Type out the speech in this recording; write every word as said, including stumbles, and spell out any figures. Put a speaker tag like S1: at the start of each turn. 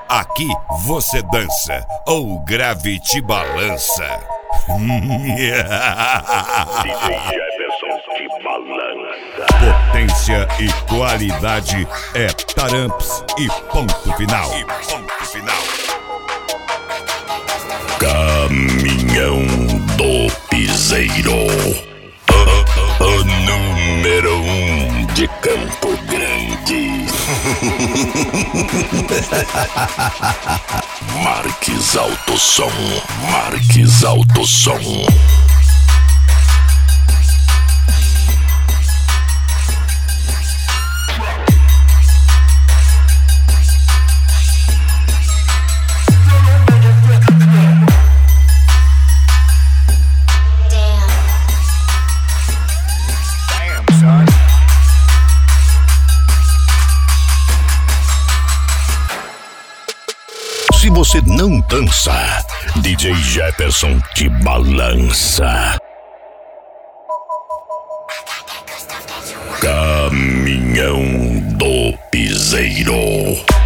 S1: Aqui você dança ou grave te balança.
S2: D J Jefferson te balança.
S1: Potência e qualidade é Taramps e ponto final. E ponto final.
S2: Caminhão do Piseiro, o, o número um de Campo Grande. Marques Autosom, Marques Autosom. Se você não dança, D J Jefferson te balança. Caminhão do Piseiro.